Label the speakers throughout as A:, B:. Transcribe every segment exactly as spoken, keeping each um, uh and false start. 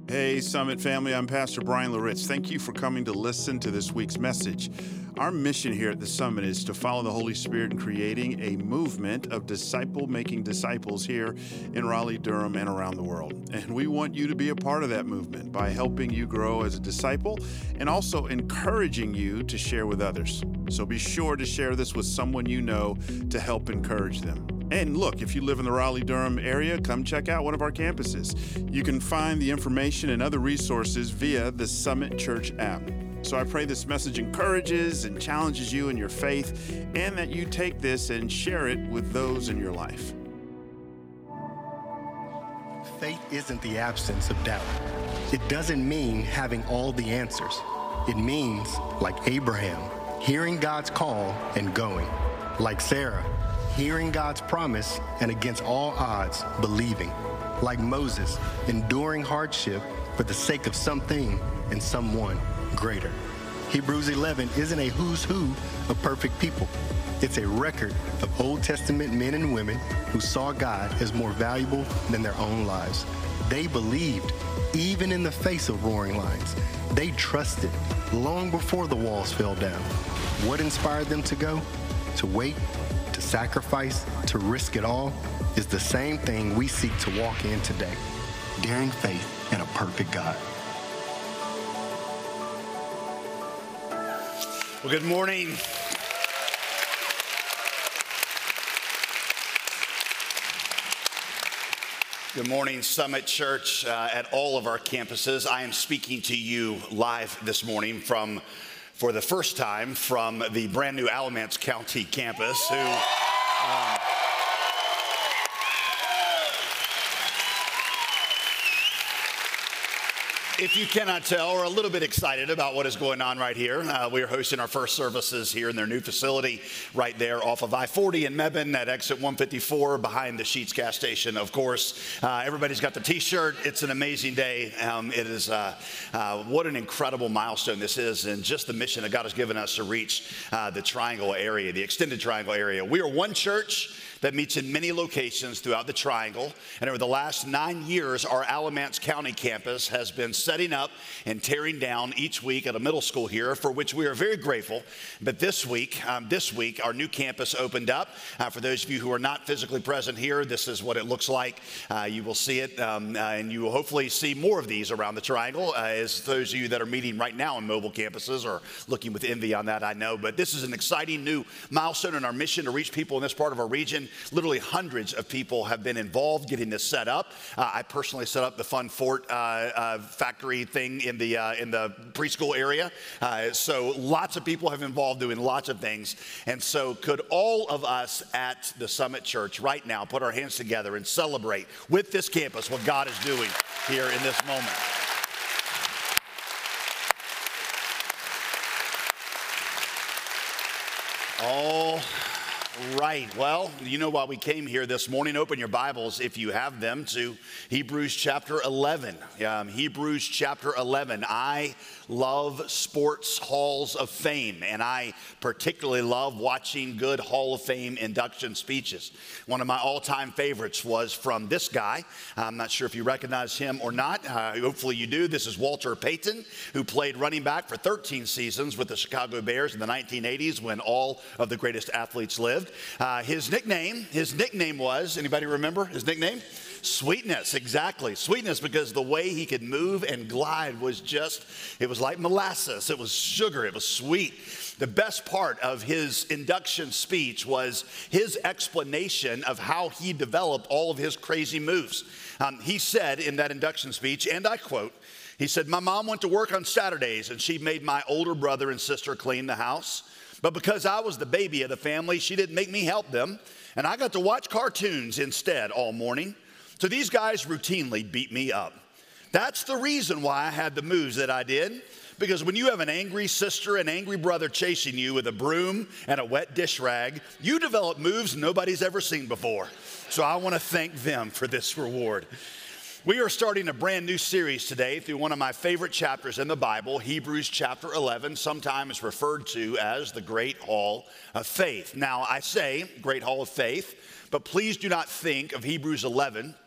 A: Hey, Summit family, I'm Pastor Brian Loritz. Thank you for coming to listen to this week's message. Our mission here at the Summit is to follow the Holy Spirit in creating a movement of disciple-making disciples here in Raleigh, Durham, and around the world. And we want you to be a part of that movement by helping you grow as a disciple and also encouraging you to share with others. So be sure to share this with someone you know to help encourage them. And look, if you live in the Raleigh-Durham area, come check out one of our campuses. You can find the information and other resources via the Summit Church app. So I pray this message encourages and challenges you in your faith, and that you take this and share it with those in your life.
B: Faith isn't the absence of doubt. It doesn't mean having all the answers. It means, like Abraham, hearing God's call and going. Like Sarah, hearing God's promise and against all odds, believing. Like Moses, enduring hardship for the sake of something and someone greater. Hebrews eleven isn't a who's who of perfect people. It's a record of Old Testament men and women who saw God as more valuable than their own lives. They believed, even in the face of roaring lions. They trusted long before the walls fell down. What inspired them to go? To wait, to sacrifice, to risk it all is the same thing we seek to walk in today. Daring faith in a perfect God.
C: Well, good morning. Good morning, Summit Church uh, at all of our campuses. I am speaking to you live this morning from, for the first time, from the brand new Alamance County campus, who um, if you cannot tell, we're a little bit excited about what is going on right here. Uh, we are hosting our first services here in their new facility right there off of I forty in Mebane at exit one fifty-four behind the Sheetz gas station, of course. Uh, everybody's got the t-shirt. It's an amazing day. Um, it is, uh, uh, what an incredible milestone this is, and just the mission that God has given us to reach uh, the Triangle area, the extended Triangle area. We are one church that meets in many locations throughout the Triangle. And over the last nine years, our Alamance County campus has been setting up and tearing down each week at a middle school here, for which we are very grateful. But this week, um, this week, our new campus opened up. Uh, for those of you who are not physically present here, this is what it looks like. Uh, you will see it, um, uh, and you will hopefully see more of these around the Triangle, uh, as those of you that are meeting right now in mobile campuses are looking with envy on that, I know. But this is an exciting new milestone in our mission to reach people in this part of our region. Literally hundreds of people have been involved getting this set up. Uh, I personally set up the Fun Fort uh, uh, factory thing in the uh, in the preschool area. Uh, so lots of people have involved doing lots of things. And so could all of us at the Summit Church right now put our hands together and celebrate with this campus what God is doing here in this moment. All right. Well, you know why we came here this morning. Open your Bibles, if you have them, to Hebrews chapter eleven. Um, Hebrews chapter eleven. I love sports halls of fame, and I particularly love watching good Hall of Fame induction speeches. One of my all-time favorites was from this guy. I'm not sure if you recognize him or not. Uh, hopefully you do. This is Walter Payton, who played running back for thirteen seasons with the Chicago Bears in the nineteen eighties when all of the greatest athletes lived. Uh, his nickname, his nickname was, anybody remember his nickname? Sweetness, exactly. Sweetness, because the way he could move and glide was just, it was like molasses. It was sugar. It was sweet. The best part of his induction speech was his explanation of how he developed all of his crazy moves. Um, he said in that induction speech, and I quote, he said, "My mom went to work on Saturdays and she made my older brother and sister clean the house. But because I was the baby of the family, she didn't make me help them. And I got to watch cartoons instead all morning. So these guys routinely beat me up. That's the reason why I had the moves that I did. Because when you have an angry sister and angry brother chasing you with a broom and a wet dish rag, you develop moves nobody's ever seen before. So I want to thank them for this reward." We are starting a brand new series today through one of my favorite chapters in the Bible, Hebrews chapter eleven, sometimes referred to as the Great Hall of Faith. Now, I say Great Hall of Faith, but please do not think of Hebrews eleven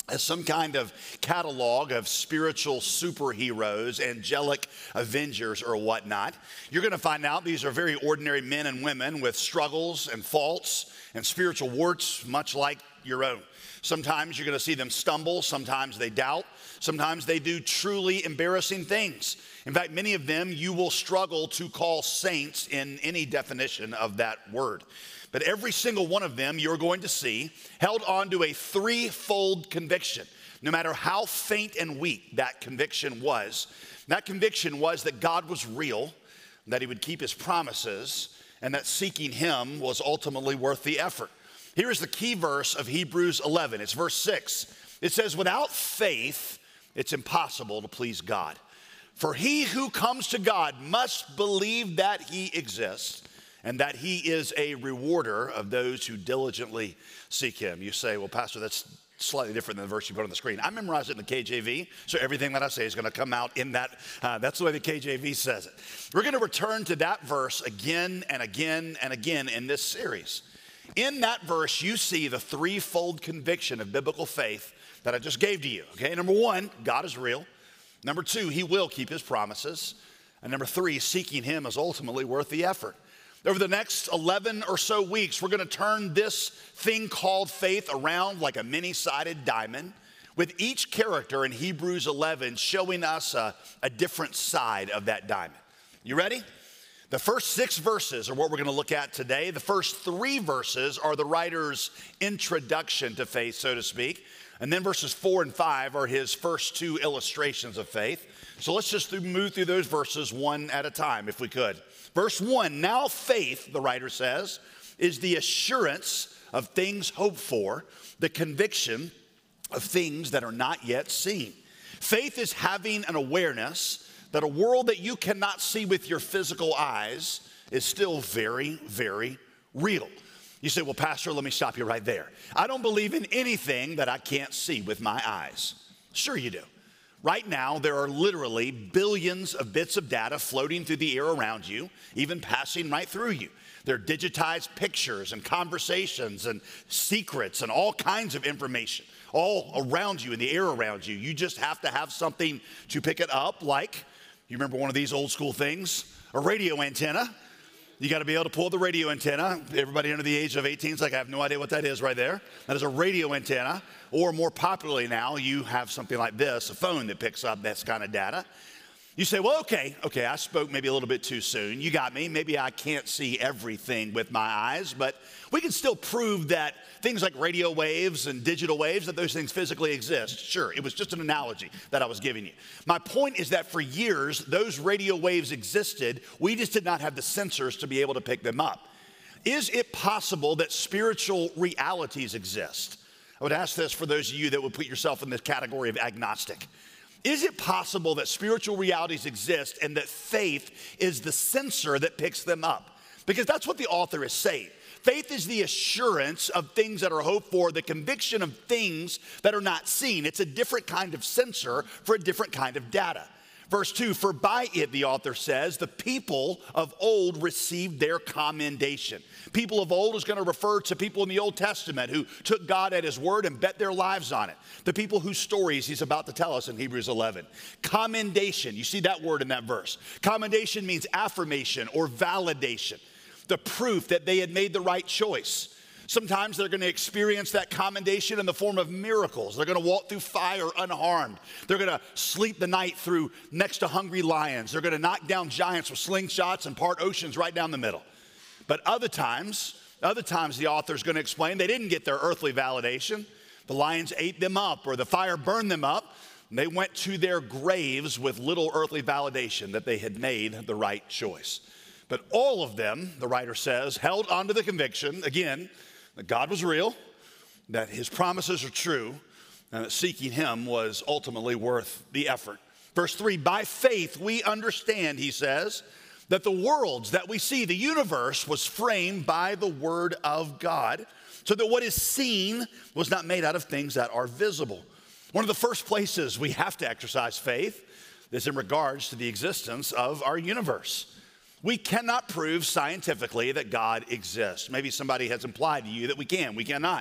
C: as some kind of catalog of spiritual superheroes, angelic avengers or whatnot. You're gonna find out these are very ordinary men and women with struggles and faults and spiritual warts, much like your own. Sometimes you're gonna see them stumble, sometimes they doubt, sometimes they do truly embarrassing things. In fact, many of them you will struggle to call saints in any definition of that word. But every single one of them you're going to see held on to a threefold conviction. No matter how faint and weak that conviction was, that conviction was that God was real, that he would keep his promises, and that seeking him was ultimately worth the effort. Here is the key verse of Hebrews eleven. It's verse six. It says, without faith, it's impossible to please God. For he who comes to God must believe that he exists, and that he is a rewarder of those who diligently seek him. You say, well, Pastor, that's slightly different than the verse you put on the screen. I memorized it in the K J V, so everything that I say is going to come out in that. Uh, that's the way the K J V says it. We're going to return to that verse again and again and again in this series. In that verse, you see the threefold conviction of biblical faith that I just gave to you. Okay, number one, God is real. Number two, he will keep his promises. And number three, seeking him is ultimately worth the effort. Over the next eleven or so weeks, we're going to turn this thing called faith around like a many-sided diamond, with each character in Hebrews eleven showing us a, a different side of that diamond. You ready? The first six verses are what we're going to look at today. The first three verses are the writer's introduction to faith, so to speak. And then verses four and five are his first two illustrations of faith. So let's just move through those verses one at a time, if we could. Verse one, now faith, the writer says, is the assurance of things hoped for, the conviction of things that are not yet seen. Faith is having an awareness that a world that you cannot see with your physical eyes is still very, very real. You say, well, Pastor, let me stop you right there. I don't believe in anything that I can't see with my eyes. Sure you do. Right now, there are literally billions of bits of data floating through the air around you, even passing right through you. There are digitized pictures and conversations and secrets and all kinds of information all around you, in the air around you. You just have to have something to pick it up, like, you remember one of these old school things? A radio antenna. You got to be able to pull the radio antenna. Everybody under the age of eighteen is like, I have no idea what that is right there. That is a radio antenna. Or more popularly now, you have something like this, a phone that picks up that kind of data. You say, well, okay, okay, I spoke maybe a little bit too soon. You got me. Maybe I can't see everything with my eyes, but we can still prove that things like radio waves and digital waves, that those things physically exist. Sure, it was just an analogy that I was giving you. My point is that for years, those radio waves existed. We just did not have the sensors to be able to pick them up. Is it possible that spiritual realities exist? I would ask this for those of you that would put yourself in this category of agnostic. Is it possible that spiritual realities exist and that faith is the sensor that picks them up? Because that's what the author is saying. Faith is the assurance of things that are hoped for, the conviction of things that are not seen. It's a different kind of sensor for a different kind of data. Verse two, for by it, the author says, the people of old received their commendation. People of old is going to refer to people in the Old Testament who took God at his word and bet their lives on it. The people whose stories he's about to tell us in Hebrews eleven. Commendation, you see that word in that verse. Commendation means affirmation or validation. The proof that they had made the right choice. Sometimes they're going to experience that commendation in the form of miracles. They're going to walk through fire unharmed. They're going to sleep the night through next to hungry lions. They're going to knock down giants with slingshots and part oceans right down the middle. But other times, other times the author's going to explain they didn't get their earthly validation. The lions ate them up or the fire burned them up. And they went to their graves with little earthly validation that they had made the right choice. But all of them, the writer says, held on to the conviction, again, that God was real, that his promises are true, and that seeking him was ultimately worth the effort. Verse three, by faith we understand, he says, that the worlds that we see, the universe, was framed by the word of God, so that what is seen was not made out of things that are visible. One of the first places we have to exercise faith is in regards to the existence of our universe. We cannot prove scientifically that God exists. Maybe somebody has implied to you that we can. We cannot.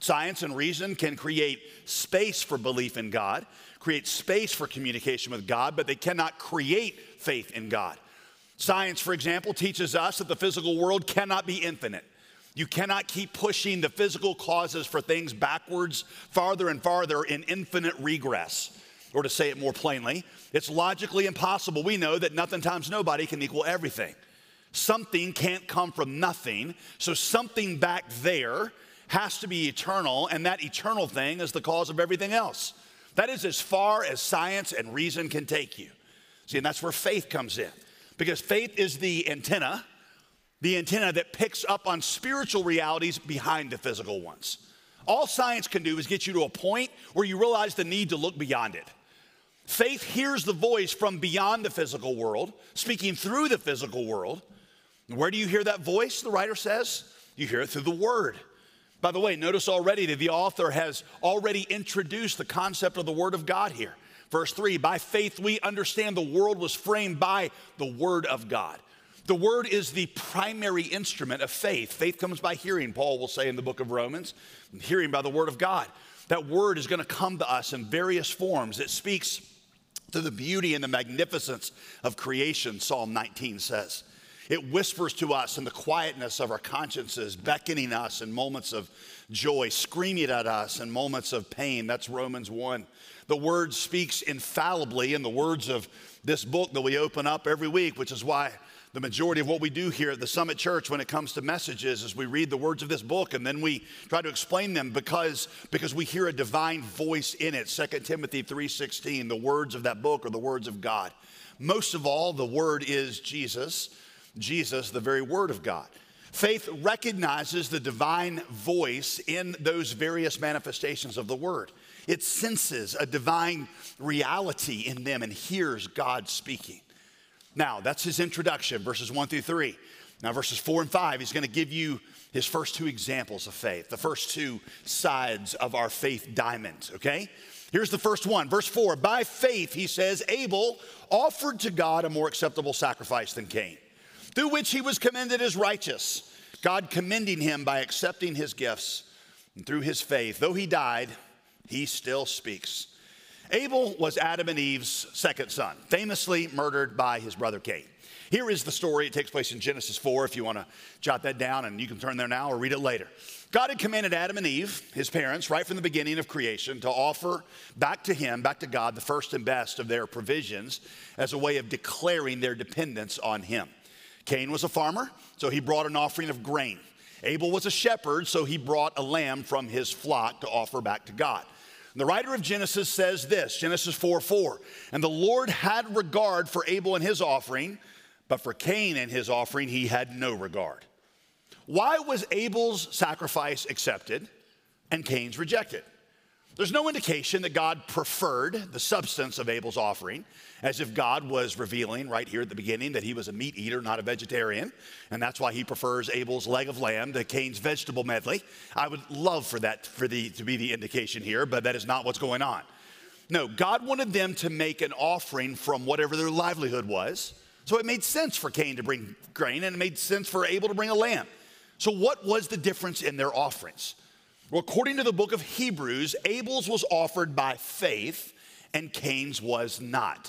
C: Science and reason can create space for belief in God, create space for communication with God, but they cannot create faith in God. Science, for example, teaches us that the physical world cannot be infinite. You cannot keep pushing the physical causes for things backwards, farther and farther in infinite regress. Or to say it more plainly, it's logically impossible. We know that nothing times nobody can equal everything. Something can't come from nothing, so something back there has to be eternal, and that eternal thing is the cause of everything else. That is as far as science and reason can take you. See, and that's where faith comes in, because faith is the antenna, the antenna that picks up on spiritual realities behind the physical ones. All science can do is get you to a point where you realize the need to look beyond it. Faith hears the voice from beyond the physical world, speaking through the physical world. Where do you hear that voice, the writer says? You hear it through the Word. By the way, notice already that the author has already introduced the concept of the Word of God here. Verse three, by faith we understand the world was framed by the Word of God. The Word is the primary instrument of faith. Faith comes by hearing, Paul will say in the book of Romans, hearing by the Word of God. That Word is going to come to us in various forms. It speaks to the beauty and the magnificence of creation, Psalm nineteen says. It whispers to us in the quietness of our consciences, beckoning us in moments of joy, screaming at us in moments of pain. That's Romans one. The Word speaks infallibly in the words of this book that we open up every week, which is why the majority of what we do here at the Summit Church when it comes to messages is we read the words of this book and then we try to explain them because, because we hear a divine voice in it. Second Timothy three sixteen, the words of that book are the words of God. Most of all, the Word is Jesus. Jesus, the very Word of God. Faith recognizes the divine voice in those various manifestations of the Word. It senses a divine reality in them and hears God speaking. Now, that's his introduction, verses one through three. Now, verses four and five, he's going to give you his first two examples of faith, the first two sides of our faith diamond, okay? Here's the first one, verse four. By faith, he says, Abel offered to God a more acceptable sacrifice than Cain, through which he was commended as righteous, God commending him by accepting his gifts. And through his faith, though he died, he still speaks. Abel was Adam and Eve's second son, famously murdered by his brother Cain. Here is the story. It takes place in Genesis four, if you want to jot that down, and you can turn there now or read it later. God had commanded Adam and Eve, his parents, right from the beginning of creation, to offer back to him, back to God, the first and best of their provisions as a way of declaring their dependence on him. Cain was a farmer, so he brought an offering of grain. Abel was a shepherd, so he brought a lamb from his flock to offer back to God. And the writer of Genesis says this, Genesis four four, and the Lord had regard for Abel and his offering, but for Cain and his offering he had no regard. Why was Abel's sacrifice accepted and Cain's rejected? There's no indication that God preferred the substance of Abel's offering, as if God was revealing right here at the beginning that he was a meat eater, not a vegetarian, and that's why he prefers Abel's leg of lamb to Cain's vegetable medley. I would love for that for the, to be the indication here, but that is not what's going on. No, God wanted them to make an offering from whatever their livelihood was, so it made sense for Cain to bring grain, and it made sense for Abel to bring a lamb. So what was the difference in their offerings? Well, according to the book of Hebrews, Abel's was offered by faith and Cain's was not.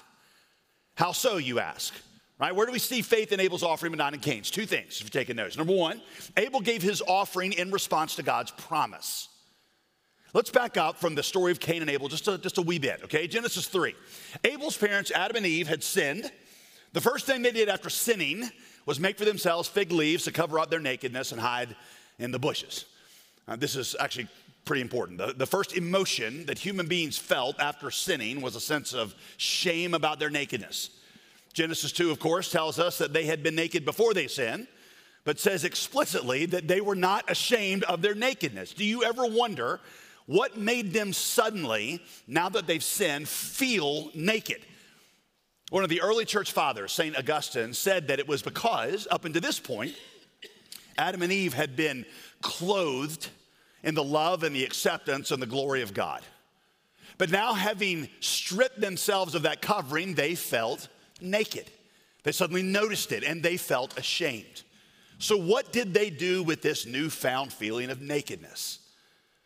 C: How so, you ask? Right? Where do we see faith in Abel's offering but not in Cain's? Two things, if you're taking notes. Number one, Abel gave his offering in response to God's promise. Let's back up from the story of Cain and Abel just a, just a wee bit, okay? Genesis three. Abel's parents, Adam and Eve, had sinned. The first thing they did after sinning was make for themselves fig leaves to cover up their nakedness and hide in the bushes. Uh, this is actually pretty important. The, the first emotion that human beings felt after sinning was a sense of shame about their nakedness. Genesis two, of course, tells us that they had been naked before they sinned, but says explicitly that they were not ashamed of their nakedness. Do you ever wonder what made them suddenly, now that they've sinned, feel naked? One of the early church fathers, Saint Augustine, said that it was because, up until this point, Adam and Eve had been clothed in the love and the acceptance and the glory of God. But now, having stripped themselves of that covering, they felt naked. They suddenly noticed it and they felt ashamed. So what did they do with this newfound feeling of nakedness?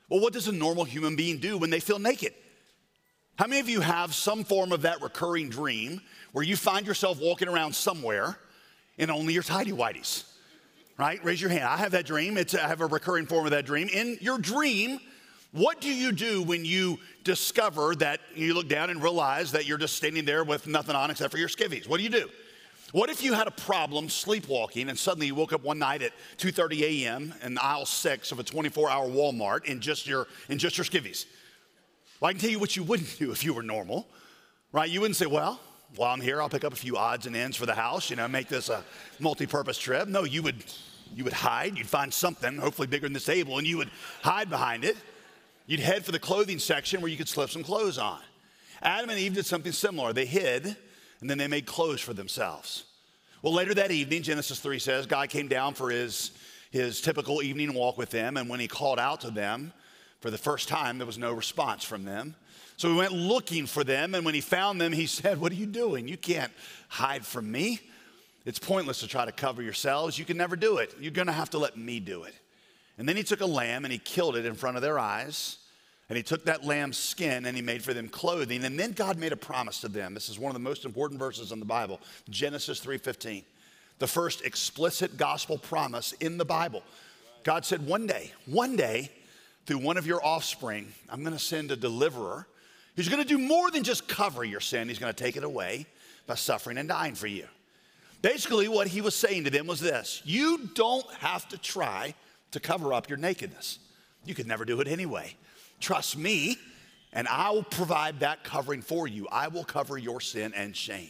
C: Well, what does a normal human being do when they feel naked? How many of you have some form of that recurring dream where you find yourself walking around somewhere in only your tighty-whities, right? Raise your hand. I have that dream. It's, I have a recurring form of that dream. In your dream, what do you do when you discover that you look down and realize that you're just standing there with nothing on except for your skivvies? What do you do? What if you had a problem sleepwalking and suddenly you woke up one night at two thirty a.m. in aisle six of a twenty-four hour Walmart in just your, in just your skivvies? Well, I can tell you what you wouldn't do if you were normal, right? You wouldn't say, well, while I'm here, I'll pick up a few odds and ends for the house, you know, make this a multi-purpose trip. No, you would, you would hide. You'd find something, hopefully bigger than this table, and you would hide behind it. You'd head for the clothing section where you could slip some clothes on. Adam and Eve did something similar. They hid, and then they made clothes for themselves. Well, later that evening, Genesis three says, God came down for his, his typical evening walk with them, and when he called out to them, for the first time, there was no response from them. So he went looking for them, and when he found them, he said, what are you doing? You can't hide from me. It's pointless to try to cover yourselves. You can never do it. You're going to have to let me do it. And then he took a lamb, and he killed it in front of their eyes, and he took that lamb's skin, and he made for them clothing, and then God made a promise to them. This is one of the most important verses in the Bible, Genesis three fifteen, the first explicit gospel promise in the Bible. God said, one day, one day, through one of your offspring, I'm going to send a deliverer who's going to do more than just cover your sin. He's going to take it away by suffering and dying for you. Basically, what he was saying to them was this: you don't have to try to cover up your nakedness. You could never do it anyway. Trust me, and I will provide that covering for you. I will cover your sin and shame.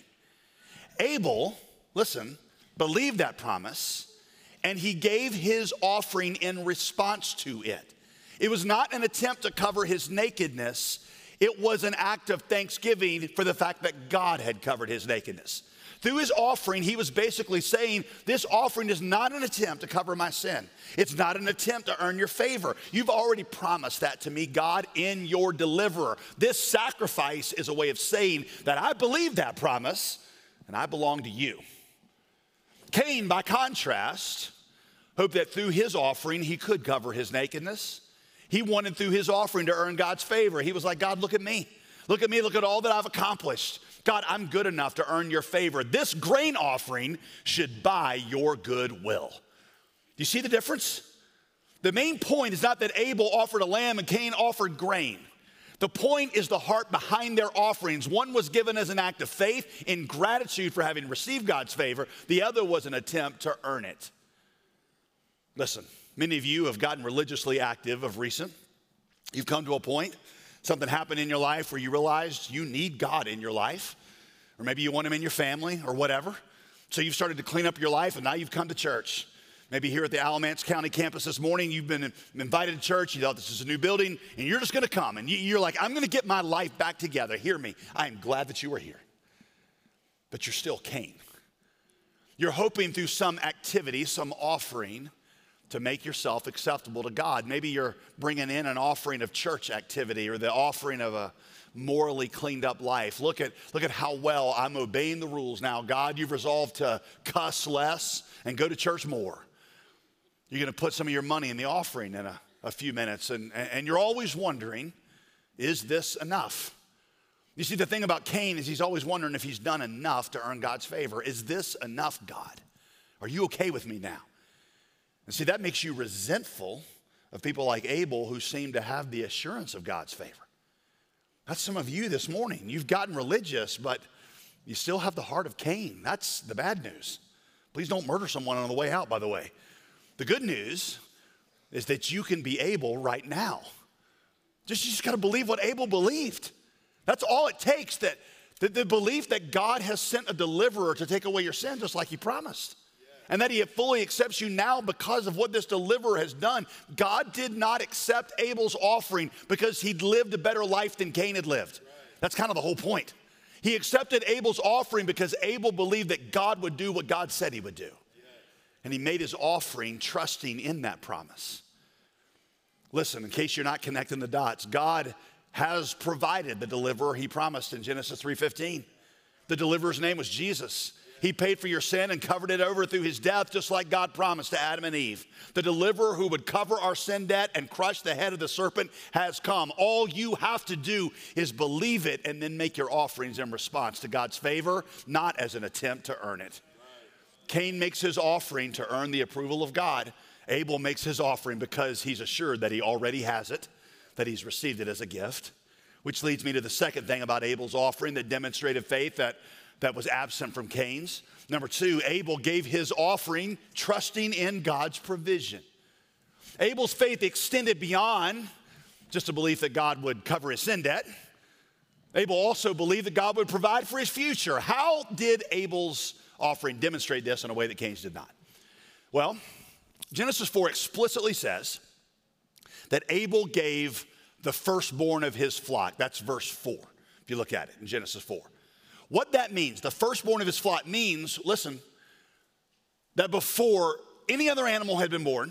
C: Abel, listen, believed that promise, and he gave his offering in response to it. It was not an attempt to cover his nakedness. It was an act of thanksgiving for the fact that God had covered his nakedness. Through his offering, he was basically saying, this offering is not an attempt to cover my sin. It's not an attempt to earn your favor. You've already promised that to me, God, in your deliverer. This sacrifice is a way of saying that I believe that promise and I belong to you. Cain, by contrast, hoped that through his offering, he could cover his nakedness. He wanted through his offering to earn God's favor. He was like, God, look at me. Look at me. Look at all that I've accomplished. God, I'm good enough to earn your favor. This grain offering should buy your goodwill. Do you see the difference? The main point is not that Abel offered a lamb and Cain offered grain. The point is the heart behind their offerings. One was given as an act of faith in gratitude for having received God's favor. The other was an attempt to earn it. Listen, many of you have gotten religiously active of recent. You've come to a point, something happened in your life where you realized you need God in your life, or maybe you want him in your family or whatever. So you've started to clean up your life, and now you've come to church. Maybe here at the Alamance County campus this morning, you've been invited to church. You thought this is a new building, and you're just going to come. And you're like, I'm going to get my life back together. Hear me. I am glad that you are here. But you're still Cain. You're hoping through some activity, some offering, to make yourself acceptable to God. Maybe you're bringing in an offering of church activity or the offering of a morally cleaned up life. Look at, look at how well I'm obeying the rules now. God, you've resolved to cuss less and go to church more. You're going to put some of your money in the offering in a, a few minutes, and, and you're always wondering, is this enough? You see, the thing about Cain is he's always wondering if he's done enough to earn God's favor. Is this enough, God? Are you okay with me now? And see, that makes you resentful of people like Abel who seem to have the assurance of God's favor. That's some of you this morning. You've gotten religious, but you still have the heart of Cain. That's the bad news. Please don't murder someone on the way out, by the way. The good news is that you can be Abel right now. Just, you just got to believe what Abel believed. That's all it takes, that, that the belief that God has sent a deliverer to take away your sin just like he promised. And that he fully accepts you now because of what this deliverer has done. God did not accept Abel's offering because he'd lived a better life than Cain had lived. That's kind of the whole point. He accepted Abel's offering because Abel believed that God would do what God said he would do. And he made his offering trusting in that promise. Listen, in case you're not connecting the dots, God has provided the deliverer he promised in Genesis three fifteen. The deliverer's name was Jesus. He paid for your sin and covered it over through his death, just like God promised to Adam and Eve. The deliverer who would cover our sin debt and crush the head of the serpent has come. All you have to do is believe it and then make your offerings in response to God's favor, not as an attempt to earn it. Cain makes his offering to earn the approval of God. Abel makes his offering because he's assured that he already has it, that he's received it as a gift. Which leads me to the second thing about Abel's offering that demonstrated faith that that was absent from Cain's. Number two, Abel gave his offering trusting in God's provision. Abel's faith extended beyond just a belief that God would cover his sin debt. Abel also believed that God would provide for his future. How did Abel's offering demonstrate this in a way that Cain's did not? Well, Genesis four explicitly says that Abel gave the firstborn of his flock. That's verse four, if you look at it in Genesis four. What that means, the firstborn of his flock means, listen, that before any other animal had been born,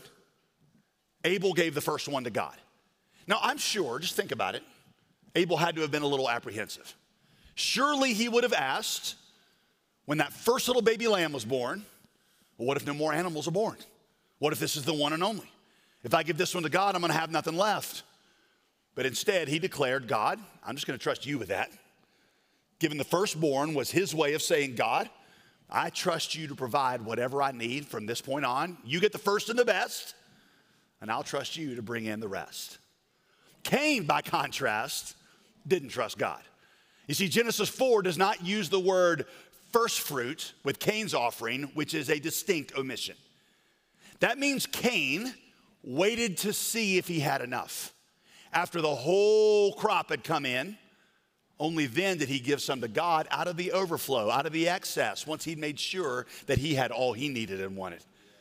C: Abel gave the first one to God. Now, I'm sure, just think about it, Abel had to have been a little apprehensive. Surely he would have asked, when that first little baby lamb was born, well, what if no more animals are born? What if this is the one and only? If I give this one to God, I'm going to have nothing left. But instead, he declared, God, I'm just going to trust you with that. Given the firstborn was his way of saying, God, I trust you to provide whatever I need from this point on. You get the first and the best, and I'll trust you to bring in the rest. Cain, by contrast, didn't trust God. You see, Genesis four does not use the word first fruit with Cain's offering, which is a distinct omission. That means Cain waited to see if he had enough. After the whole crop had come in, only then did he give some to God out of the overflow, out of the excess, once he'd made sure that he had all he needed and wanted.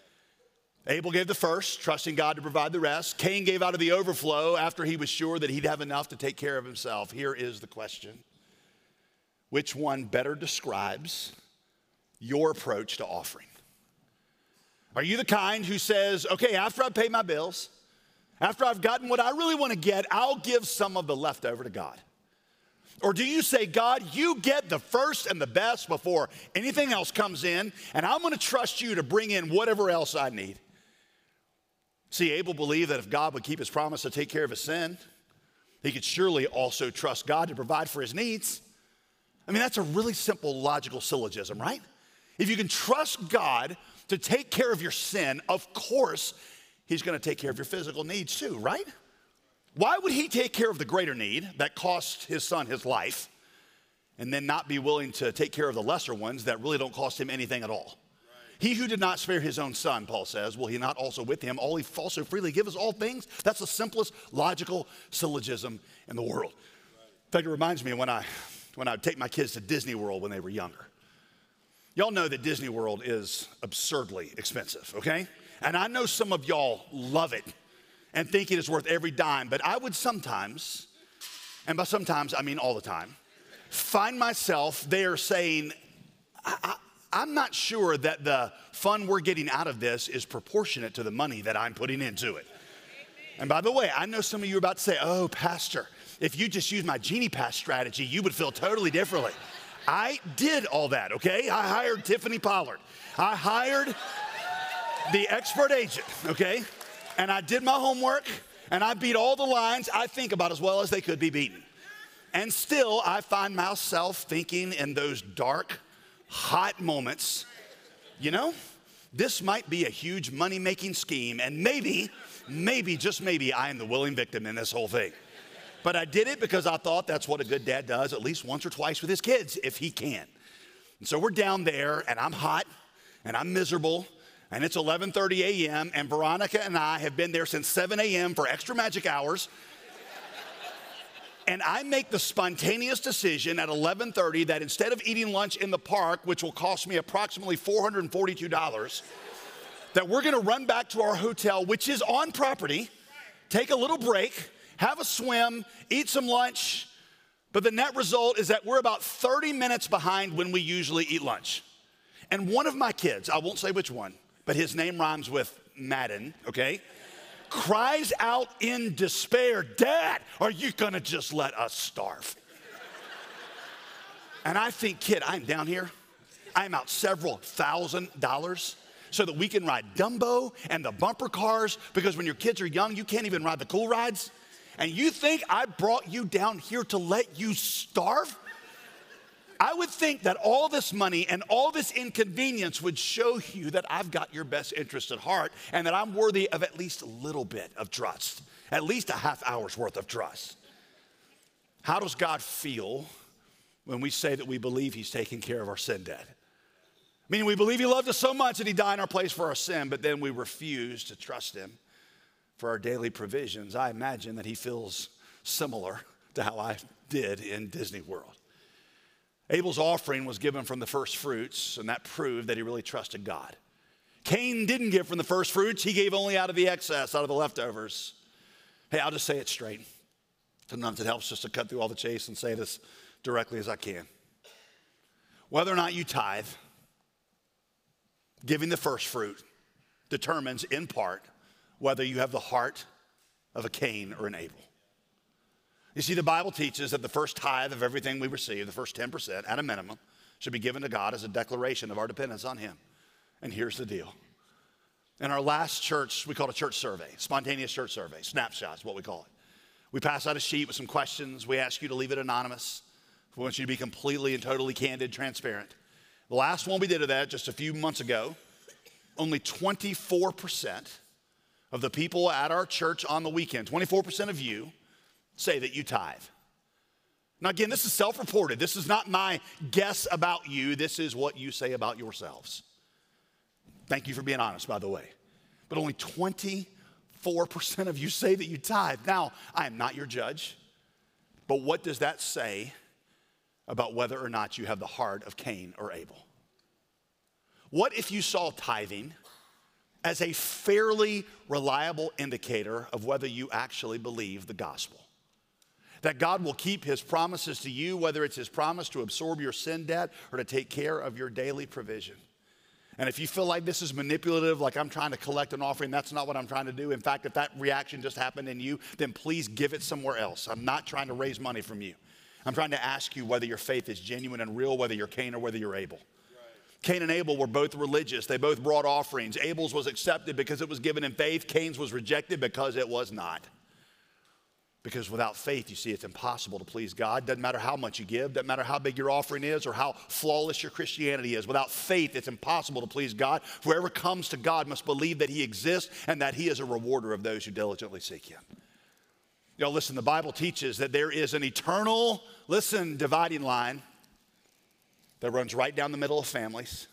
C: Abel gave the first, trusting God to provide the rest. Cain gave out of the overflow after he was sure that he'd have enough to take care of himself. Here is the question. Which one better describes your approach to offering? Are you the kind who says, okay, after I've paid my bills, after I've gotten what I really want to get, I'll give some of the leftover to God? Or do you say, God, you get the first and the best before anything else comes in, and I'm going to trust you to bring in whatever else I need? See, Abel believed that if God would keep his promise to take care of his sin, he could surely also trust God to provide for his needs. I mean, that's a really simple logical syllogism, right? If you can trust God to take care of your sin, of course, he's going to take care of your physical needs too, right? Why would he take care of the greater need that cost his son his life and then not be willing to take care of the lesser ones that really don't cost him anything at all? Right. He who did not spare his own son, Paul says, will he not also with him all he also freely give us all things? That's the simplest logical syllogism in the world. Right. In fact, it reminds me of when I, when I would take my kids to Disney World when they were younger. Y'all know that Disney World is absurdly expensive, okay? And I know some of y'all love it and think it is worth every dime, but I would sometimes, and by sometimes I mean all the time, find myself there saying, I, I, I'm not sure that the fun we're getting out of this is proportionate to the money that I'm putting into it. And by the way, I know some of you are about to say, oh, Pastor, if you just used my Genie Pass strategy, you would feel totally differently. I did all that, okay? I hired Tiffany Pollard. I hired the expert agent, okay? And I did my homework, and I beat all the lines I think about as well as they could be beaten. And still, I find myself thinking in those dark, hot moments, you know, this might be a huge money-making scheme, and maybe, maybe, just maybe, I am the willing victim in this whole thing. But I did it because I thought that's what a good dad does at least once or twice with his kids, if he can. And so we're down there, and I'm hot, and I'm miserable, and it's eleven thirty a.m., and Veronica and I have been there since seven a.m. for extra magic hours. And I make the spontaneous decision at eleven thirty that instead of eating lunch in the park, which will cost me approximately four hundred forty-two dollars, that we're gonna run back to our hotel, which is on property, take a little break, have a swim, eat some lunch. But the net result is that we're about thirty minutes behind when we usually eat lunch. And one of my kids, I won't say which one, but his name rhymes with Madden, okay, cries out in despair, Dad, are you gonna just let us starve? And I think, kid, I'm down here I am out several thousand dollars so that we can ride Dumbo and the bumper cars, because when your kids are young, you can't even ride the cool rides. And you think I brought you down here to let you starve? I would think that all this money and all this inconvenience would show you that I've got your best interest at heart and that I'm worthy of at least a little bit of trust, at least a half hour's worth of trust. How does God feel when we say that we believe he's taking care of our sin debt? Meaning we believe he loved us so much that he died in our place for our sin, but then we refuse to trust him for our daily provisions. I imagine that he feels similar to how I did in Disney World. Abel's offering was given from the first fruits, and that proved that he really trusted God. Cain didn't give from the first fruits. He gave only out of the excess, out of the leftovers. Hey, I'll just say it straight. Sometimes it helps just to cut through all the chase and say this directly as I can. Whether or not you tithe, giving the first fruit determines in part whether you have the heart of a Cain or an Abel. You see, the Bible teaches that the first tithe of everything we receive, the first ten percent at a minimum, should be given to God as a declaration of our dependence on him. And here's the deal. In our last church, we called a church survey, spontaneous church survey, snapshots, what we call it. We pass out a sheet with some questions. We ask you to leave it anonymous. We want you to be completely and totally candid, transparent. The last one we did of that just a few months ago, only twenty-four percent of the people at our church on the weekend, twenty-four percent of you, say that you tithe. Now again, this is self-reported. This is not my guess about you. This is what you say about yourselves. Thank you for being honest, by the way. But only twenty-four percent of you say that you tithe. Now, I am not your judge, but what does that say about whether or not you have the heart of Cain or Abel? What if you saw tithing as a fairly reliable indicator of whether you actually believe the gospel? That God will keep his promises to you, whether it's his promise to absorb your sin debt or to take care of your daily provision. And if you feel like this is manipulative, like I'm trying to collect an offering, that's not what I'm trying to do. In fact, if that reaction just happened in you, then please give it somewhere else. I'm not trying to raise money from you. I'm trying to ask you whether your faith is genuine and real, whether you're Cain or whether you're Abel. Cain and Abel were both religious. They both brought offerings. Abel's was accepted because it was given in faith. Cain's was rejected because it was not. Because without faith, you see, it's impossible to please God. Doesn't matter how much you give. Doesn't matter how big your offering is or how flawless your Christianity is. Without faith, it's impossible to please God. Whoever comes to God must believe that he exists and that he is a rewarder of those who diligently seek him. You know, listen, the Bible teaches that there is an eternal, listen, dividing line that runs right down the middle of families,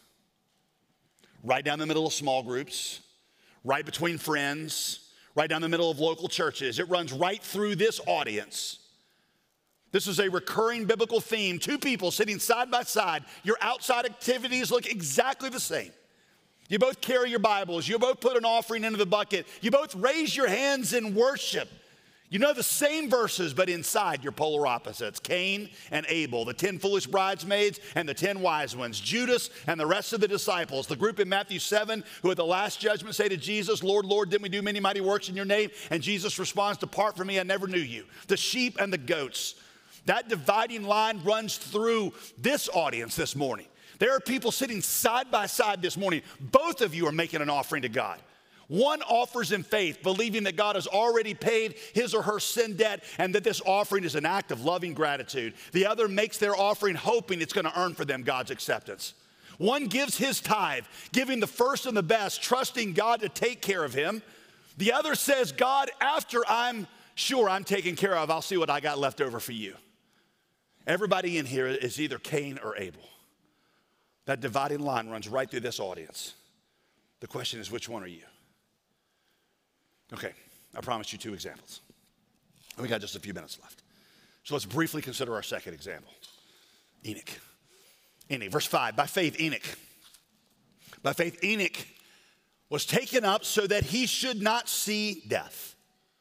C: right down the middle of small groups, right between friends, right down the middle of local churches. It runs right through this audience. This is a recurring biblical theme. Two people sitting side by side. Your outside activities look exactly the same. You both carry your Bibles. You both put an offering into the bucket. You both raise your hands in worship. You know the same verses, but inside you're polar opposites. Cain and Abel, the ten foolish bridesmaids and the ten wise ones, Judas and the rest of the disciples, the group in Matthew seven who at the last judgment say to Jesus, Lord, Lord, didn't we do many mighty works in your name? And Jesus responds, depart from me, I never knew you. The sheep and the goats. That dividing line runs through this audience this morning. There are people sitting side by side this morning. Both of you are making an offering to God. One offers in faith, believing that God has already paid his or her sin debt and that this offering is an act of loving gratitude. The other makes their offering hoping it's going to earn for them God's acceptance. One gives his tithe, giving the first and the best, trusting God to take care of him. The other says, God, after I'm sure I'm taken care of, I'll see what I got left over for you. Everybody in here is either Cain or Abel. That dividing line runs right through this audience. The question is, which one are you? Okay, I promised you two examples. We got just a few minutes left. So let's briefly consider our second example. Enoch. Enoch, verse five, by faith Enoch. By faith Enoch was taken up so that he should not see death.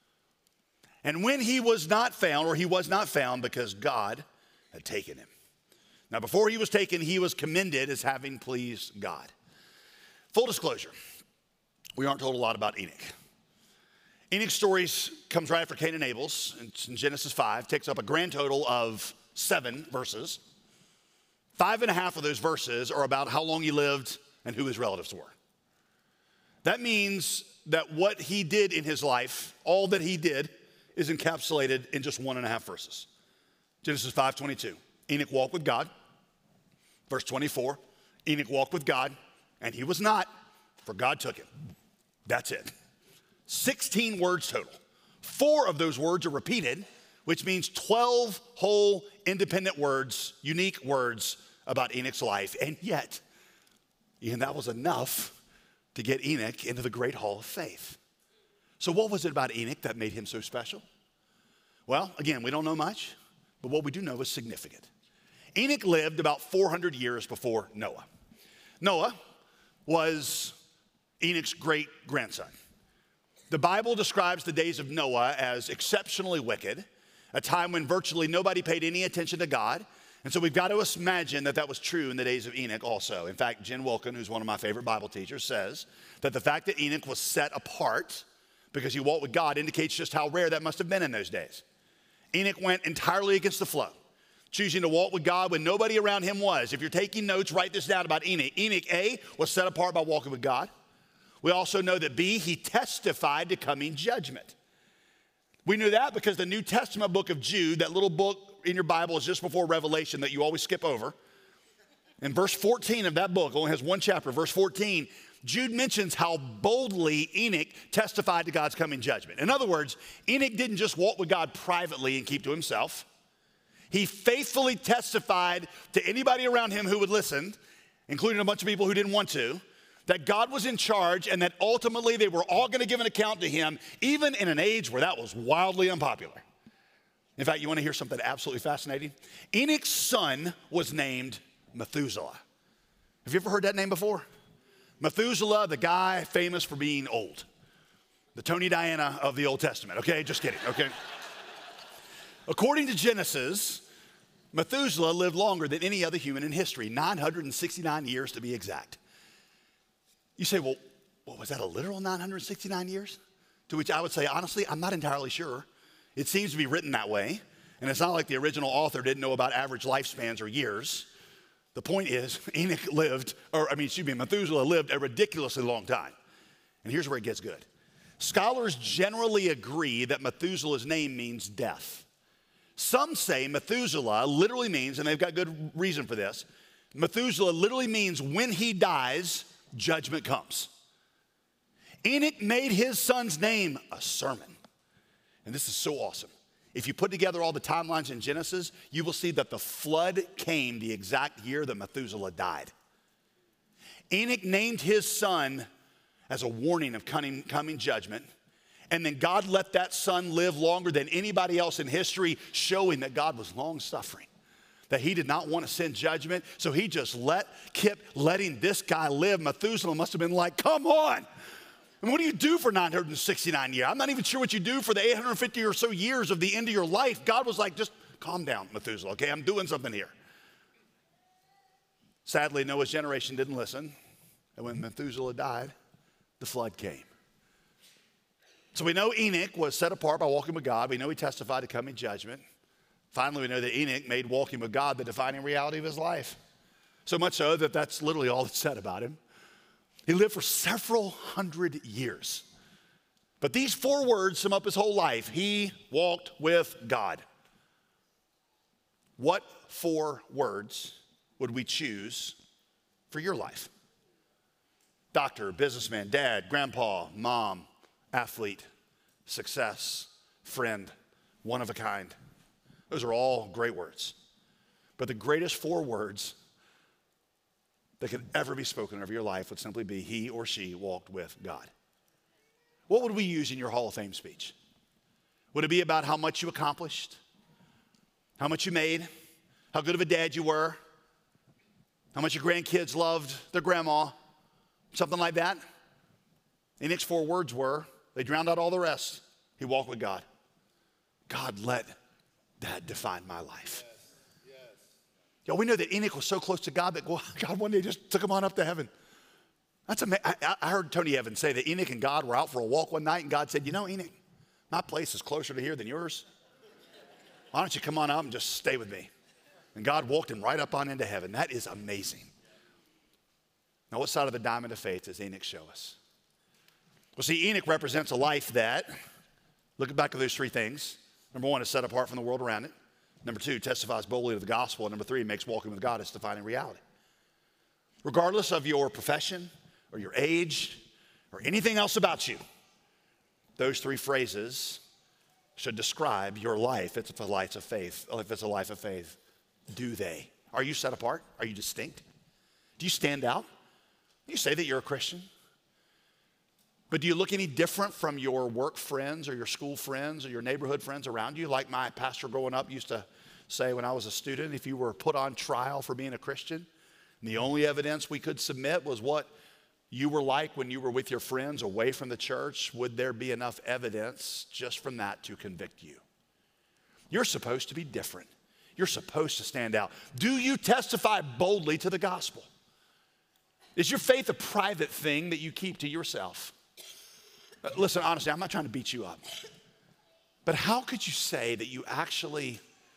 C: And when he was not found, or he was not found because God had taken him. Now before he was taken, he was commended as having pleased God. Full disclosure, we aren't told a lot about Enoch. Enoch's story comes right after Cain and Abel's. It's in Genesis five, takes up a grand total of seven verses. Five and a half of those verses are about how long he lived and who his relatives were. That means that what he did in his life, all that he did, is encapsulated in just one and a half verses. Genesis five twenty-two, Enoch walked with God. Verse twenty-four, Enoch walked with God, and he was not, for God took him. That's it. sixteen words total. Four of those words are repeated, which means twelve whole independent words, unique words about Enoch's life. And yet, even that was enough to get Enoch into the Great Hall of Faith. So what was it about Enoch that made him so special? Well, again, we don't know much, but what we do know is significant. Enoch lived about four hundred years before Noah. Noah was Enoch's great-grandson. The Bible describes the days of Noah as exceptionally wicked, a time when virtually nobody paid any attention to God. And so we've got to imagine that that was true in the days of Enoch also. In fact, Jen Wilkin, who's one of my favorite Bible teachers, says that the fact that Enoch was set apart because he walked with God indicates just how rare that must have been in those days. Enoch went entirely against the flow, choosing to walk with God when nobody around him was. If you're taking notes, write this down about Enoch. Enoch, A, was set apart by walking with God. We also know that B, he testified to coming judgment. We knew that because the New Testament book of Jude, that little book in your Bible is just before Revelation that you always skip over. In verse fourteen of that book, only has one chapter, verse fourteen, Jude mentions how boldly Enoch testified to God's coming judgment. In other words, Enoch didn't just walk with God privately and keep to himself. He faithfully testified to anybody around him who would listen, including a bunch of people who didn't want to, that God was in charge and that ultimately they were all going to give an account to him, even in an age where that was wildly unpopular. In fact, you want to hear something absolutely fascinating? Enoch's son was named Methuselah. Have you ever heard that name before? Methuselah, the guy famous for being old. The Tony Diana of the Old Testament, okay? Just kidding, okay? According to Genesis, Methuselah lived longer than any other human in history, nine hundred sixty-nine years to be exact. You say, well, well, was that a literal nine hundred sixty-nine years? To which I would say, honestly, I'm not entirely sure. It seems to be written that way. And it's not like the original author didn't know about average lifespans or years. The point is, Enoch lived, or I mean, excuse me, Methuselah lived a ridiculously long time. And here's where it gets good. Scholars generally agree that Methuselah's name means death. Some say Methuselah literally means, and they've got good reason for this, Methuselah literally means when he dies, judgment comes. Enoch made his son's name a sermon. And this is so awesome. If you put together all the timelines in Genesis, you will see that the flood came the exact year that Methuselah died. Enoch named his son as a warning of coming, coming judgment. And then God let that son live longer than anybody else in history, showing that God was long-suffering, that he did not want to send judgment. So he just let, kept letting this guy live. Methuselah must have been like, come on. And what do you do for nine hundred sixty-nine years? I'm not even sure what you do for the eight hundred fifty or so years of the end of your life. God was like, just calm down, Methuselah, okay? I'm doing something here. Sadly, Noah's generation didn't listen. And when Methuselah died, the flood came. So we know Enoch was set apart by walking with God. We know he testified to coming judgment. Finally, we know that Enoch made walking with God the defining reality of his life. So much so that that's literally all that's said about him. He lived for several hundred years. But these four words sum up his whole life. He walked with God. What four words would we choose for your life? Doctor, businessman, dad, grandpa, mom, athlete, success, friend, one of a kind. Those are all great words. But the greatest four words that could ever be spoken over your life would simply be he or she walked with God. What would we use in your Hall of Fame speech? Would it be about how much you accomplished? How much you made? How good of a dad you were? How much your grandkids loved their grandma? Something like that? Enoch's four words were, they drowned out all the rest. He walked with God. God, let that define my life. Yo, we know that Enoch was so close to God that God one day just took him on up to heaven. That's amazing. I, I heard Tony Evans say that Enoch and God were out for a walk one night, and God said, you know, Enoch, my place is closer to here than yours. Why don't you come on up and just stay with me? And God walked him right up on into heaven. That is amazing. Now, what side of the diamond of faith does Enoch show us? Well, see, Enoch represents a life that, look back at those three things. Number one, is set apart from the world around it. Number two, testifies boldly to the gospel. And number three, makes walking with God its defining reality. Regardless of your profession or your age or anything else about you, those three phrases should describe your life if it's a life of faith. If it's a life of faith, do they? Are you set apart? Are you distinct? Do you stand out? You say that you're a Christian, but do you look any different from your work friends or your school friends or your neighborhood friends around you? Like my pastor growing up used to say when I was a student, if you were put on trial for being a Christian, and the only evidence we could submit was what you were like when you were with your friends away from the church, would there be enough evidence just from that to convict you? You're supposed to be different. You're supposed to stand out. Do you testify boldly to the gospel? Is your faith a private thing that you keep to yourself? Listen, honestly, I'm not trying to beat you up. But how could you say that you actually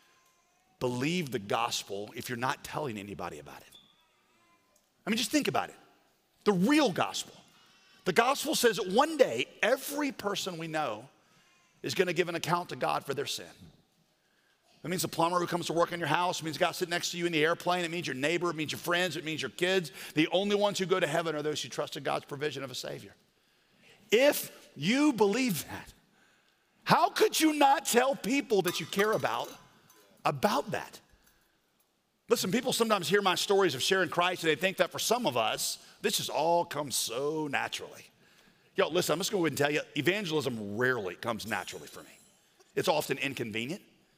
C: believe the gospel if you're not telling anybody about it? I mean, just think about it. The real gospel. The gospel says that one day, every person we know is going to give an account to God for their sin. That means the plumber who comes to work in your house. It means the guy sitting next to you in the airplane. It means your neighbor. It means your friends. It means your kids. The only ones who go to heaven are those who trusted God's provision of a Savior. If you believe that, how could you not tell people that you care about about that? Listen, people sometimes hear my stories of sharing Christ and they think that for some of us, this just all comes so naturally. Yo, listen, I'm just going to go ahead and tell you, evangelism rarely comes naturally for me. It's often inconvenient.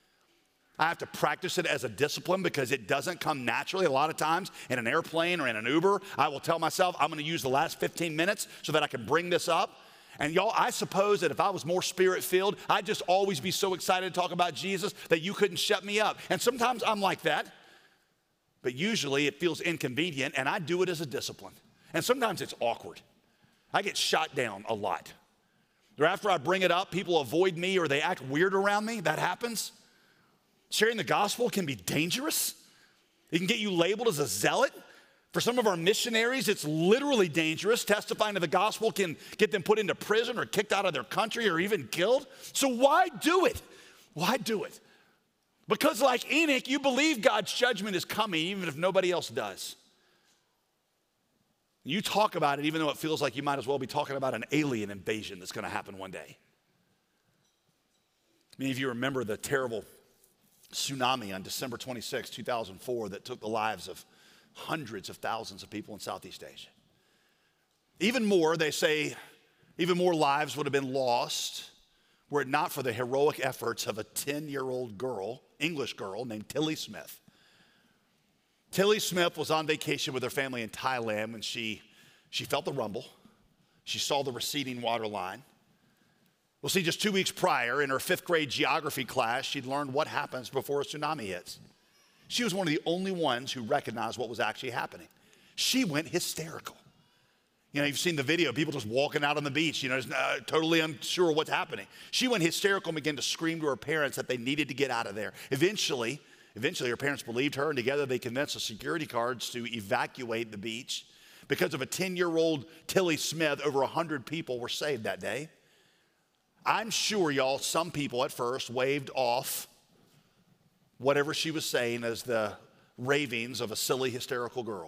C: I have to practice it as a discipline because it doesn't come naturally. A lot of times in an airplane or in an Uber, I will tell myself I'm going to use the last fifteen minutes so that I can bring this up. And y'all, I suppose that if I was more spirit-filled, I'd just always be so excited to talk about Jesus that you couldn't shut me up. And sometimes I'm like that, but usually it feels inconvenient and I do it as a discipline. And sometimes it's awkward. I get shot down a lot. Or after I bring it up, people avoid me or they act weird around me. That happens. Sharing the gospel can be dangerous. It can get you labeled as a zealot. For some of our missionaries, it's literally dangerous. Testifying to the gospel can get them put into prison or kicked out of their country or even killed. So why do it? Why do it? Because like Enoch, you believe God's judgment is coming even if nobody else does. You talk about it even though it feels like you might as well be talking about an alien invasion that's going to happen one day. Many of you remember the terrible tsunami on December twenty-sixth, two thousand four that took the lives of hundreds of thousands of people in Southeast Asia. Even more, they say, even more lives would have been lost were it not for the heroic efforts of a ten-year-old girl, English girl named Tilly Smith. Tilly Smith was on vacation with her family in Thailand when she, she felt the rumble. She saw the receding water line. Well, see, just two weeks prior, in her fifth grade geography class, she'd learned what happens before a tsunami hits. She was one of the only ones who recognized what was actually happening. She went hysterical. You know, you've seen the video, people just walking out on the beach, you know, just, uh, totally unsure what's happening. She went hysterical and began to scream to her parents that they needed to get out of there. Eventually, eventually her parents believed her, and together they convinced the security guards to evacuate the beach. Because of a ten-year-old Tilly Smith, over one hundred people were saved that day. I'm sure, y'all, some people at first waved off whatever she was saying as the ravings of a silly, hysterical girl.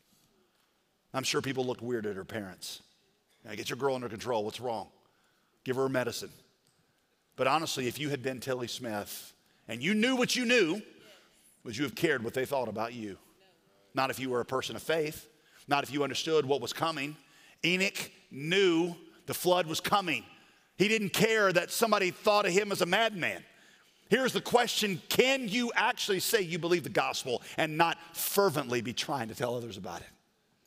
C: I'm sure people looked weird at her parents. Now, get your girl under control. What's wrong? Give her medicine. But honestly, if you had been Tilly Smith and you knew what you knew, would you have cared what they thought about you? Not if you were a person of faith. Not if you understood what was coming. Enoch knew the flood was coming. He didn't care that somebody thought of him as a madman. Here's the question: can you actually say you believe the gospel and not fervently be trying to tell others about it?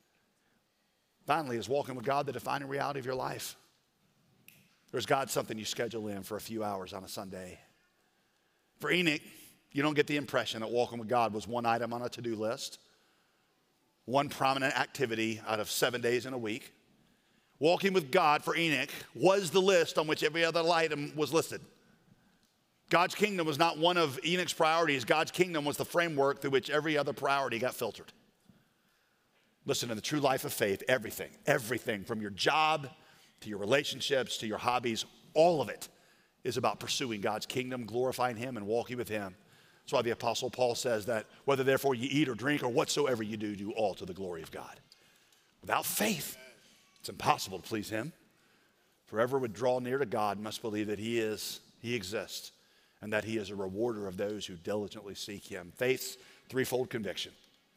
C: Finally, is walking with God the defining reality of your life? Or is God something you schedule in for a few hours on a Sunday? For Enoch, you don't get the impression that walking with God was one item on a to-do list, one prominent activity out of seven days in a week. Walking with God for Enoch was the list on which every other item was listed. God's kingdom was not one of Enoch's priorities. God's kingdom was the framework through which every other priority got filtered. Listen, in the true life of faith, everything, everything from your job to your relationships to your hobbies, all of it is about pursuing God's kingdom, glorifying him, and walking with him. That's why the Apostle Paul says that whether therefore you eat or drink or whatsoever you do, do all to the glory of God. Without faith, it's impossible to please him. Whoever would draw near to God must believe that he is, he exists, and that he is a rewarder of those who diligently seek him. Faith's threefold conviction.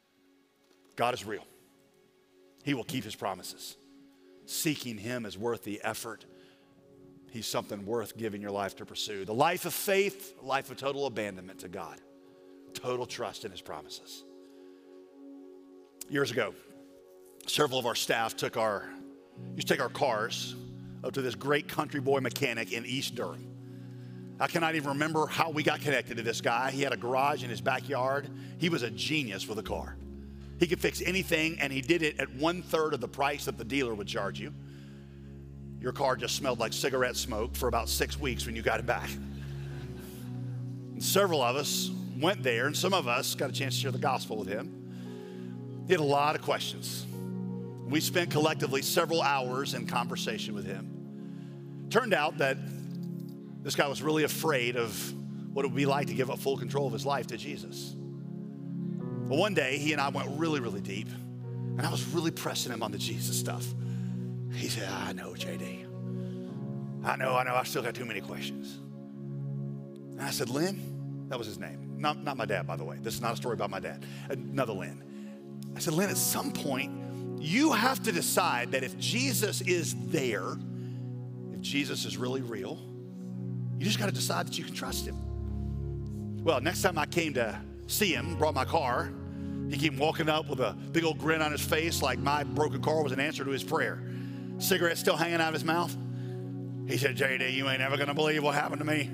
C: God is real. He will keep his promises. Seeking him is worth the effort. He's something worth giving your life to pursue. The life of faith, a life of total abandonment to God. Total trust in his promises. Years ago, several of our staff took our, used to take our cars up to this great country boy mechanic in East Durham. I cannot even remember how we got connected to this guy. He had a garage in his backyard. He was a genius with a car. He could fix anything, and he did it at one third of the price that the dealer would charge you. Your car just smelled like cigarette smoke for about six weeks when you got it back. And several of us went there, and some of us got a chance to share the gospel with him. He had a lot of questions. We spent collectively several hours in conversation with him. Turned out that this guy was really afraid of what it would be like to give up full control of his life to Jesus. Well, one day, he and I went really, really deep, and I was really pressing him on the Jesus stuff. He said, I know, J D. I know, I know, I still got too many questions. And I said, Lynn, that was his name. Not, not my dad, by the way. This is not a story about my dad. Another Lynn. I said, Lynn, at some point, you have to decide that if Jesus is there, if Jesus is really real, you just got to decide that you can trust him. Well, next time I came to see him, brought my car, he came walking up with a big old grin on his face like my broken car was an answer to his prayer. Cigarette still hanging out of his mouth. He said, J D, you ain't ever going to believe what happened to me.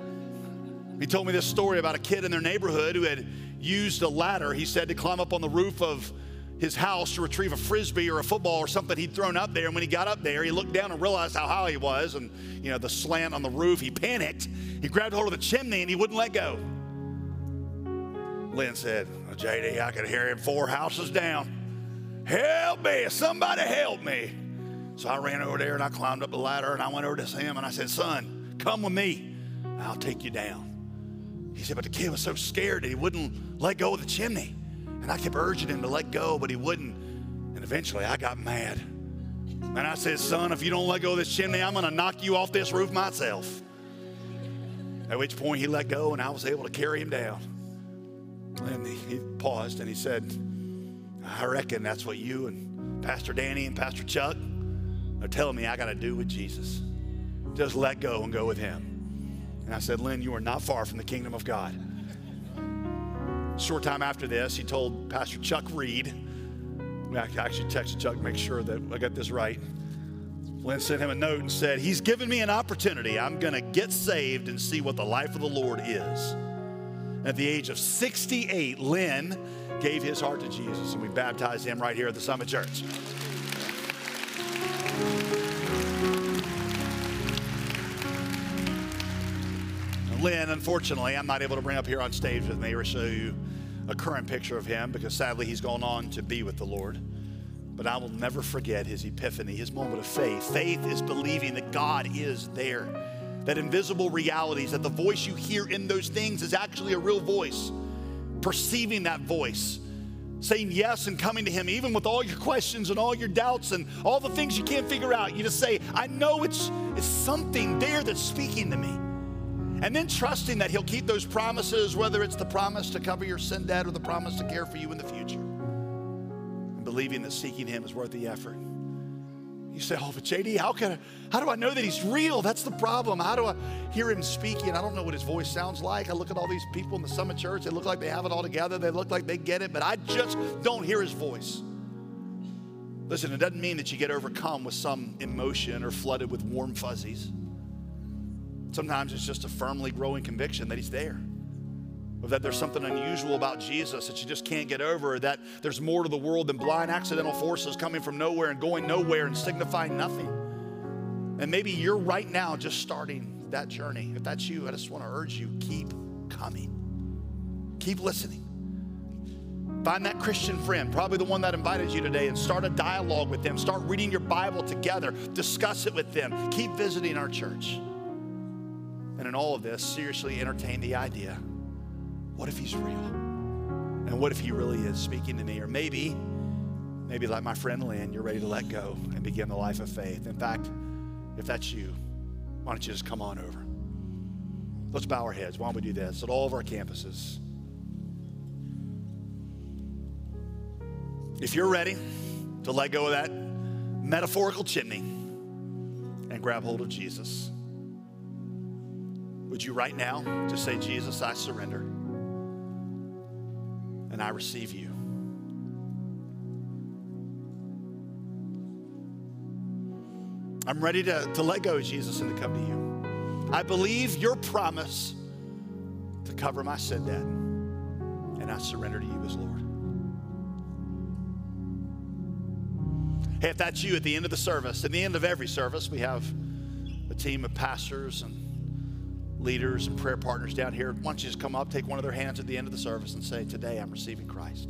C: He told me this story about a kid in their neighborhood who had used a ladder, he said, to climb up on the roof of his house to retrieve a Frisbee or a football or something he'd thrown up there. And when he got up there, he looked down and realized how high he was. And, you know, the slant on the roof, he panicked. He grabbed hold of the chimney and he wouldn't let go. Lynn said, oh, J D, I could hear him four houses down. Help me, somebody help me. So I ran over there and I climbed up the ladder and I went over to him and I said, son, come with me. I'll take you down. He said, but the kid was so scared that he wouldn't let go of the chimney. And I kept urging him to let go, but he wouldn't. And eventually I got mad. And I said, son, if you don't let go of this chimney, I'm going to knock you off this roof myself. At which point he let go and I was able to carry him down. And he, he paused and he said, I reckon that's what you and Pastor Danny and Pastor Chuck are telling me I got to do with Jesus. Just let go and go with him. And I said, Lynn, you are not far from the kingdom of God. Short time after this, he told Pastor Chuck Reed, I actually texted Chuck to make sure that I got this right. Lynn sent him a note and said, he's given me an opportunity. I'm going to get saved and see what the life of the Lord is. At the age of sixty-eight, Lynn gave his heart to Jesus, and we baptized him right here at the Summit Church. Lynn, unfortunately, I'm not able to bring up here on stage with me or show you a current picture of him because sadly he's gone on to be with the Lord. But I will never forget his epiphany, his moment of faith. Faith is believing that God is there, that invisible realities, that the voice you hear in those things is actually a real voice. Perceiving that voice, saying yes and coming to him even with all your questions and all your doubts and all the things you can't figure out. You just say, I know it's, it's something there that's speaking to me. And then trusting that he'll keep those promises, whether it's the promise to cover your sin debt or the promise to care for you in the future. And believing that seeking him is worth the effort. You say, oh, but J D, how can I, how do I know that he's real? That's the problem. How do I hear him speaking? I don't know what his voice sounds like. I look at all these people in the Summit Church. They look like they have it all together. They look like they get it, but I just don't hear his voice. Listen, it doesn't mean that you get overcome with some emotion or flooded with warm fuzzies. Sometimes it's just a firmly growing conviction that he's there, or that there's something unusual about Jesus that you just can't get over, or that there's more to the world than blind accidental forces coming from nowhere and going nowhere and signifying nothing. And maybe you're right now just starting that journey, if that's you, I just want to urge you, keep coming. Keep listening. Find that Christian friend, probably the one that invited you today, and start a dialogue with them. Start reading your Bible together. Discuss it with them. Keep visiting our church. And in all of this, seriously entertain the idea, what if he's real? And what if he really is speaking to me? Or maybe, maybe like my friend Lynn, you're ready to let go and begin the life of faith. In fact, if that's you, why don't you just come on over? Let's bow our heads. Why don't we do this at all of our campuses? If you're ready to let go of that metaphorical chimney and grab hold of Jesus, would you right now just say, Jesus, I surrender and I receive you. I'm ready to, to let go, Jesus, and to come to you. I believe your promise to cover my sin debt, and I surrender to you as Lord. Hey, if that's you, at the end of the service, at the end of every service, we have a team of pastors and leaders and prayer partners down here. Why don't you just come up, take one of their hands at the end of the service and say, today I'm receiving Christ.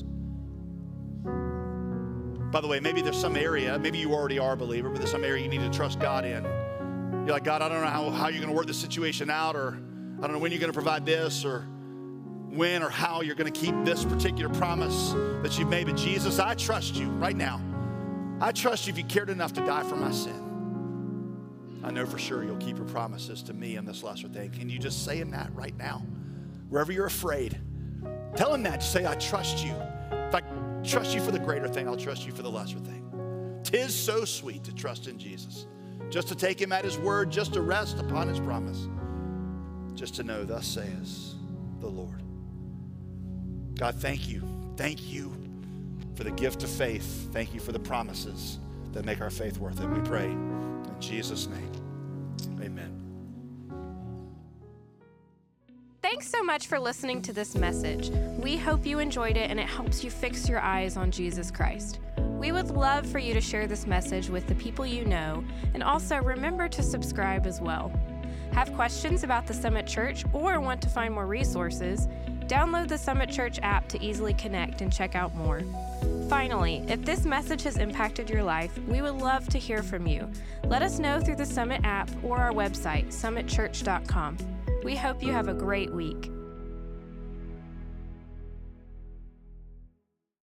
C: By the way, maybe there's some area, maybe you already are a believer, but there's some area you need to trust God in. You're like, God, I don't know how, how you're going to work this situation out, or I don't know when you're going to provide this, or when or how you're going to keep this particular promise that you've made. But Jesus, I trust you right now. I trust you if you cared enough to die for my sin. I know for sure you'll keep your promises to me in this lesser thing. Can you just say him that right now? Wherever you're afraid, tell him that. Just say, I trust you. If I trust you for the greater thing, I'll trust you for the lesser thing. 'Tis so sweet to trust in Jesus, just to take him at his word, just to rest upon his promise, just to know, thus says the Lord. God, thank you. Thank you for the gift of faith. Thank you for the promises that make our faith worth it. We pray in Jesus' name. Amen.
D: Thanks so much for listening to this message. We hope you enjoyed it and it helps you fix your eyes on Jesus Christ. We would love for you to share this message with the people you know, and also remember to subscribe as well. Have questions about the Summit Church or want to find more resources? Download the Summit Church app to easily connect and check out more. Finally, if this message has impacted your life, we would love to hear from you. Let us know through the Summit app or our website, summit church dot com. We hope you have a great week.